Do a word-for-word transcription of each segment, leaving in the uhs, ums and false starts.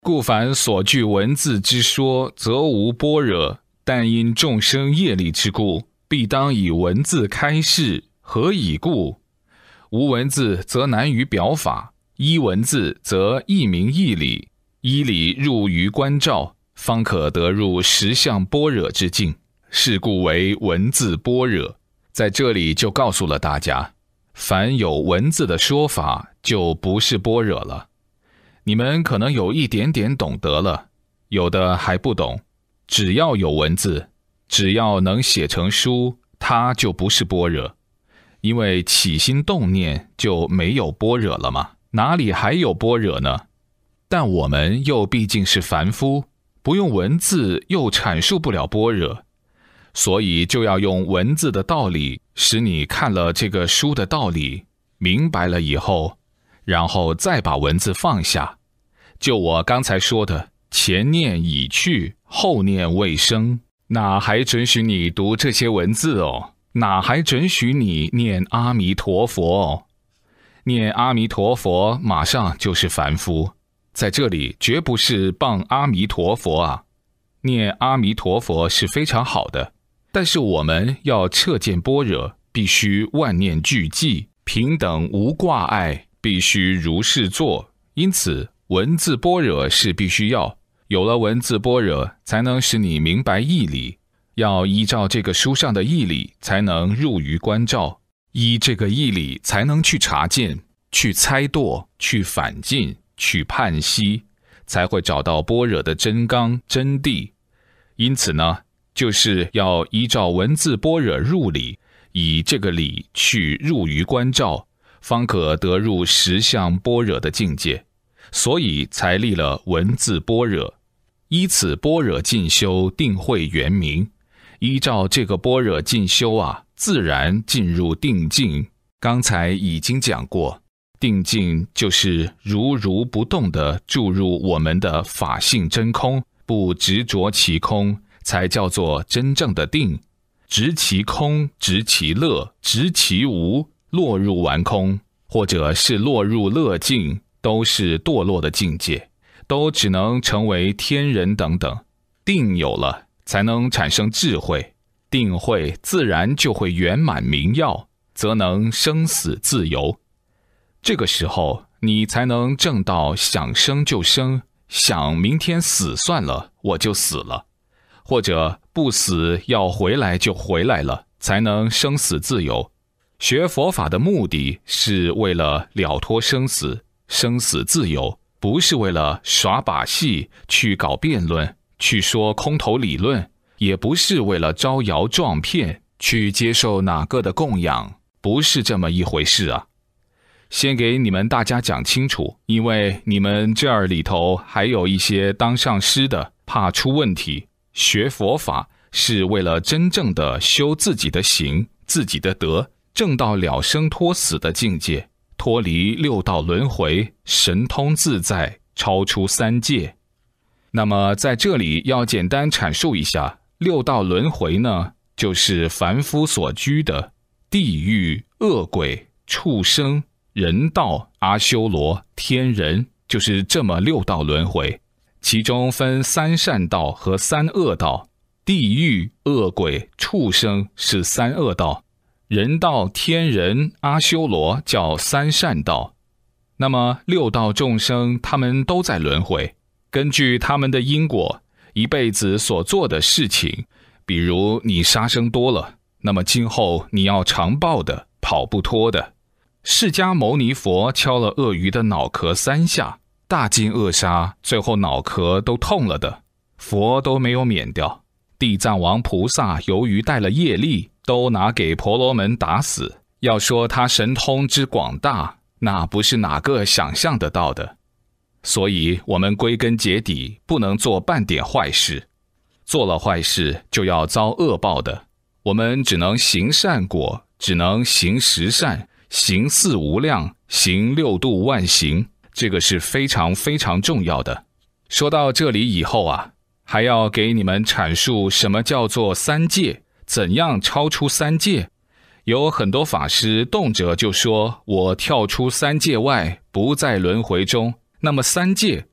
故凡所据文字之说，则无般若，但因众生业力之故，必当以文字开示。何以故？无文字则难于表法，依文字则一明一理，依理入于观照，方可得入实相般若之境，是故为文字般若。在这里就告诉了大家，凡有文字的说法，就不是般若了。你们可能有一点点懂得了，有的还不懂。只要有文字，只要能写成书，它就不是般若。因为起心动念就没有般若了吗？哪里还有般若呢？但我们又毕竟是凡夫，不用文字又阐述不了般若，所以就要用文字的道理，使你看了这个书的道理，明白了以后，然后再把文字放下。就我刚才说的，前念已去，后念未生，哪还准许你读这些文字哦？哪还准许你念阿弥陀佛哦？念阿弥陀佛马上就是凡夫，在这里绝不是谤阿弥陀佛啊。念阿弥陀佛是非常好的，但是我们要彻见般若，必须万念俱寂，平等无挂碍，必须如是做。因此文字般若是必须要，有了文字般若，才能使你明白义理。要依照这个书上的义理，才能入于观照，依这个义理才能去察见，去猜度，去反进，去判析，才会找到般若的真刚真谛。因此呢，就是要依照文字般若入理，以这个理去入于观照，方可得入实相般若的境界。所以才立了文字般若，依此般若进修，定慧圆明。依照这个般若进修啊，自然进入定境。刚才已经讲过，定境就是如如不动地注入我们的法性真空，不执着其空，才叫做真正的定。执其空，执其乐，执其无，落入完空，或者是落入乐境，都是堕落的境界，都只能成为天人等等。定有了，才能产生智慧，定慧自然就会圆满明耀，则能生死自由。这个时候你才能证到想生就生，想明天死算了，我就死了，或者不死要回来就回来了，才能生死自由。学佛法的目的是为了了脱生死，生死自由，不是为了耍把戏，去搞辩论，去说空头理论，也不是为了招摇撞骗，去接受哪个的供养，不是这么一回事啊。先给你们大家讲清楚，因为你们这儿里头还有一些当上师的，怕出问题。学佛法是为了真正的修自己的行，自己的德，证到了生脱死的境界，脱离六道轮回，神通自在，超出三界。那么在这里要简单阐述一下，六道轮回呢，就是凡夫所居的地狱、恶鬼、畜生、人道、阿修罗、天人，就是这么六道轮回。其中分三善道和三恶道，地狱、恶鬼、畜生是三恶道，人道、天人、阿修罗叫三善道。那么六道众生他们都在轮回，根据他们的因果，一辈子所做的事情，比如你杀生多了，那么今后你要常报的，跑不脱的。释迦牟尼佛敲了鳄鱼的脑壳三下，大惊扼杀，最后脑壳都痛了的，佛都没有免掉。地藏王菩萨由于带了业力，都拿给婆罗门打死。要说他神通之广大，那不是哪个想象得到的。所以我们归根结底不能做半点坏事，做了坏事就要遭恶报的。我们只能行善果，只能行十善，行四无量，行六度万行，这个是非常非常重要的。说到这里以后啊，还要给你们阐述什么叫做三界，怎样超出三界。有很多法师动辄就说我跳出三界外，不在轮回中。那么三界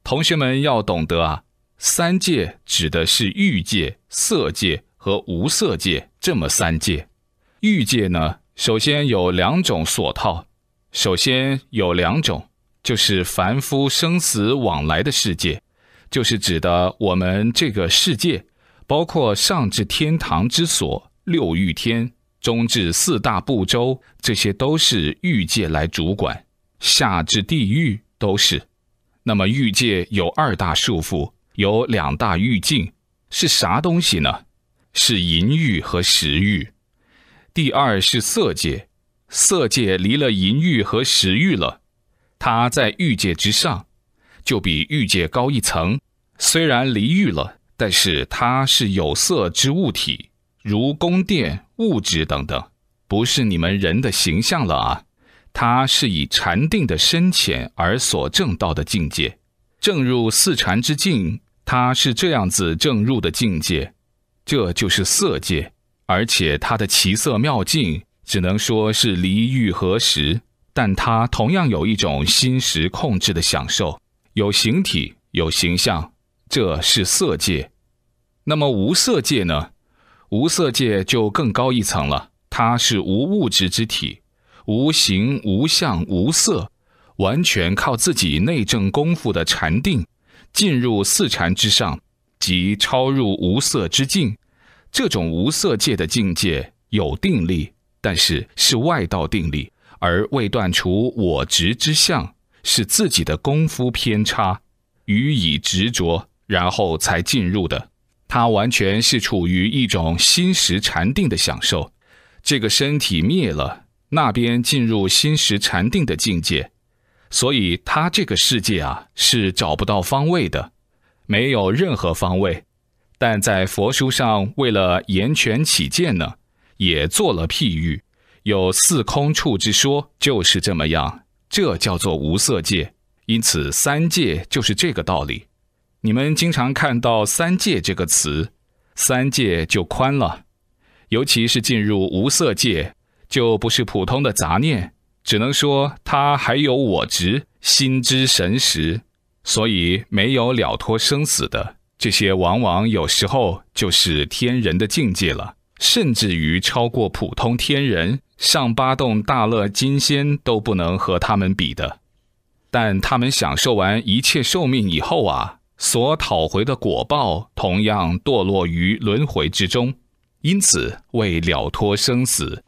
同学们要懂得啊，三界指的是欲界、色界和无色界这么三界。欲界呢，首先有两种所套，首先有两种，就是凡夫生死往来的世界，就是指的我们这个世界，包括上至天堂之所、六欲天，中至四大部洲，这些都是欲界来主管，下至地狱都是。那么欲界有二大束缚，有两大欲境，是啥东西呢？是淫欲和食欲。第二是色界，色界离了淫欲和食欲了，它在欲界之上，就比欲界高一层，虽然离欲了，但是它是有色之物体，如宫殿、物质等等，不是你们人的形象了啊。它是以禅定的深浅而所证到的境界，证入四禅之境，它是这样子证入的境界，这就是色界。而且它的奇色妙境只能说是离欲合食，但它同样有一种心识控制的享受，有形体，有形象，这是色界。那么无色界呢？无色界就更高一层了，它是无物质之体，无形无相无色，完全靠自己内证功夫的禅定，进入四禅之上，即超入无色之境。这种无色界的境界有定力，但是是外道定力，而未断除我执之相，是自己的功夫偏差，予以执着，然后才进入的。它完全是处于一种心识禅定的享受，这个身体灭了，那边进入心识禅定的境界。所以它这个世界啊，是找不到方位的，没有任何方位。但在佛书上为了言权起见呢，也做了譬喻，有四空处之说，就是这么样，这叫做无色界。因此三界就是这个道理。你们经常看到三界这个词，三界就宽了，尤其是进入无色界，就不是普通的杂念，只能说它还有我执、心之神识，所以没有了脱生死的。这些往往有时候就是天人的境界了，甚至于超过普通天人，上八洞大乐金仙都不能和他们比的。但他们享受完一切寿命以后啊，所讨回的果报同样堕落于轮回之中，因此为了脱生死，